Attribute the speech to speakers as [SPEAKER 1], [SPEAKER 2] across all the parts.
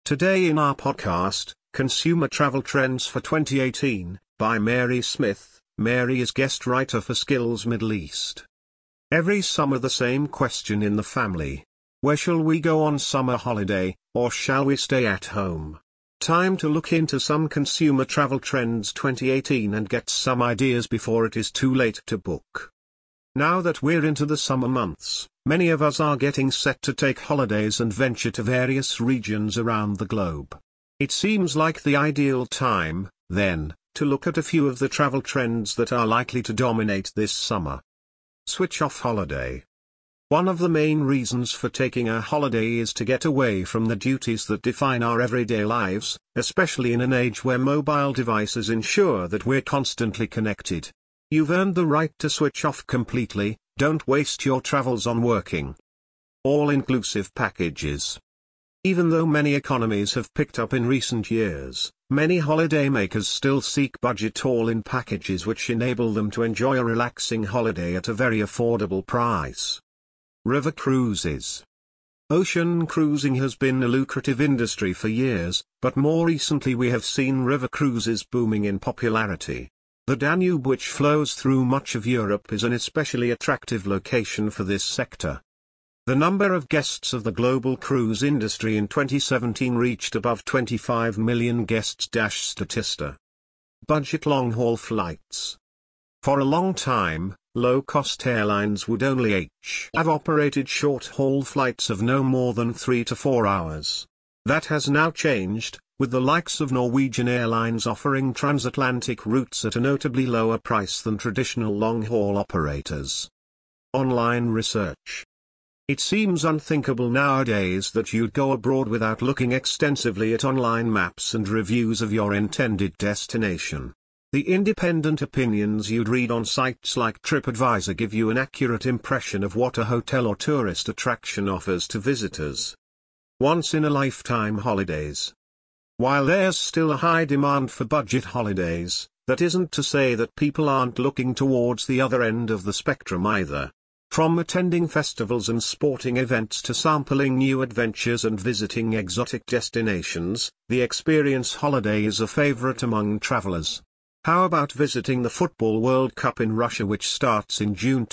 [SPEAKER 1] Today in our podcast, Consumer Travel Trends for 2018, by Mary Smith. Mary is guest writer for Skills Middle East. Every summer the same question in the family. Where shall we go on summer holiday, or shall we stay at home? Time to look into some Consumer Travel Trends 2018 and get some ideas before it is too late to book. Now that we're into the summer months, many of us are getting set to take holidays and venture to various regions around the globe. It seems like the ideal time, then, to look at a few of the travel trends that are likely to dominate this summer. Switch off holiday. One of the main reasons for taking a holiday is to get away from the duties that define our everyday lives, especially in an age where mobile devices ensure that we're constantly connected. You've earned the right to switch off completely. Don't waste your travels on working. All-inclusive packages. Even though many economies have picked up in recent years, many holidaymakers still seek budget all-in packages which enable them to enjoy a relaxing holiday at a very affordable price. River cruises. Ocean cruising has been a lucrative industry for years, but more recently we have seen river cruises booming in popularity. The Danube, which flows through much of Europe, is an especially attractive location for this sector. The number of guests of the global cruise industry in 2017 reached above 25 million guests. Statista. Budget long-haul flights. For a long time, low-cost airlines would only have operated short-haul flights of no more than 3 to 4 hours. That has now changed, with the likes of Norwegian Airlines offering transatlantic routes at a notably lower price than traditional long-haul operators. Online research. It seems unthinkable nowadays that you'd go abroad without looking extensively at online maps and reviews of your intended destination. The independent opinions you'd read on sites like TripAdvisor give you an accurate impression of what a hotel or tourist attraction offers to visitors. Once-in-a-lifetime holidays. While there's still a high demand for budget holidays, that isn't to say that people aren't looking towards the other end of the spectrum either. From attending festivals and sporting events to sampling new adventures and visiting exotic destinations, the experience holiday is a favorite among travelers. How about visiting the Football World Cup in Russia, which starts in June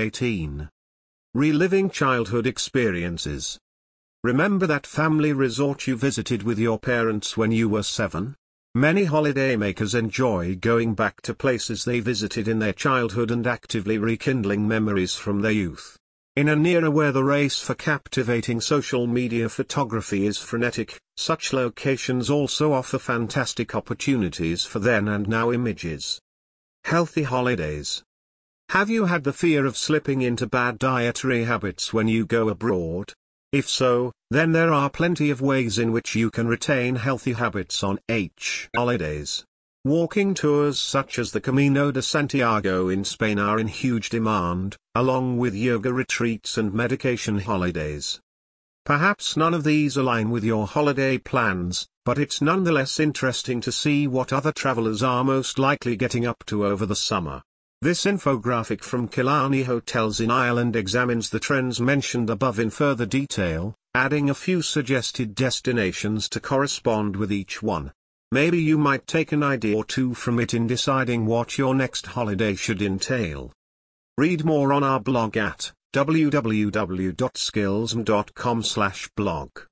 [SPEAKER 1] 2018? Reliving childhood experiences. Remember that family resort you visited with your parents when you were 7? Many holidaymakers enjoy going back to places they visited in their childhood and actively rekindling memories from their youth. In an era where the race for captivating social media photography is frenetic, such locations also offer fantastic opportunities for then and now images. Healthy holidays. Have you had the fear of slipping into bad dietary habits when you go abroad? If so, then there are plenty of ways in which you can retain healthy habits on holidays. Walking tours such as the Camino de Santiago in Spain are in huge demand, along with yoga retreats and medication holidays. Perhaps none of these align with your holiday plans, but it's nonetheless interesting to see what other travelers are most likely getting up to over the summer. This infographic from Killarney Hotels in Ireland examines the trends mentioned above in further detail, adding a few suggested destinations to correspond with each one. Maybe you might take an idea or two from it in deciding what your next holiday should entail. Read more on our blog at www.skillsm.com/blog.